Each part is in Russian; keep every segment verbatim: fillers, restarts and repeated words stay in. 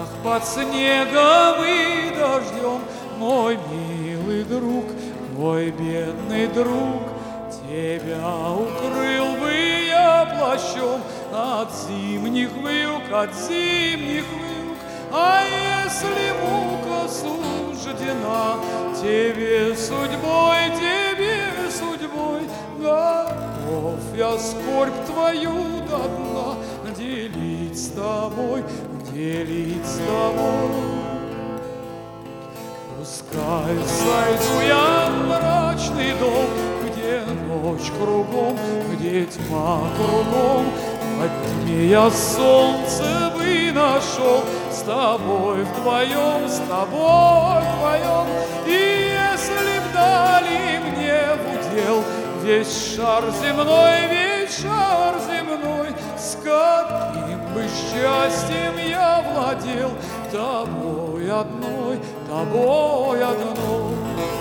под снегом и дождем, мой милый друг, мой бедный друг, тебя укрыл бы я плащом от зимних вьюг, от зимних вьюг. А если мука суждена тебе судьбой, тебе судьбой, готов я скорбь твою до дна делить с тобой, делить с тобой. Пускай сойду я в мрачный дом, где ночь кругом, где тьма кругом, во тьме я солнце бы нашел, с тобой вдвоем, с тобой вдвоем. И если б дали мне в удел весь шар земной, весь шар земной, с каким бы счастьем я владел тобой одной, тобой одной.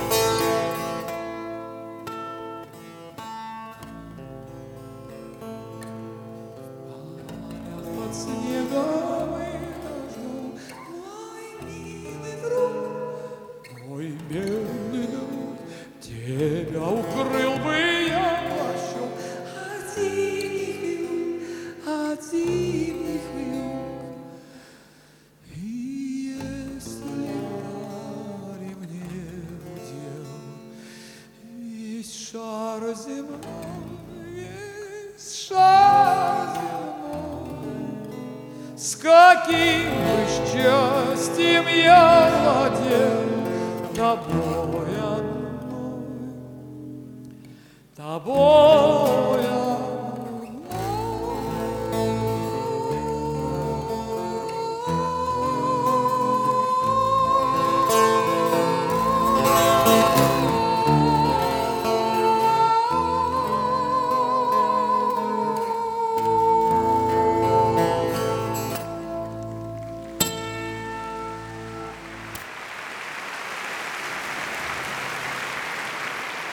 Под снегом и дождем, мой милый друг, мой бедный друг, тебя укрыл бы я плащом от зимних вьюг, от зимних вьюг. И если дали мне удел весь шар земной, весь шар земной, с каким бы счастьем я владел тобой одной, тобой.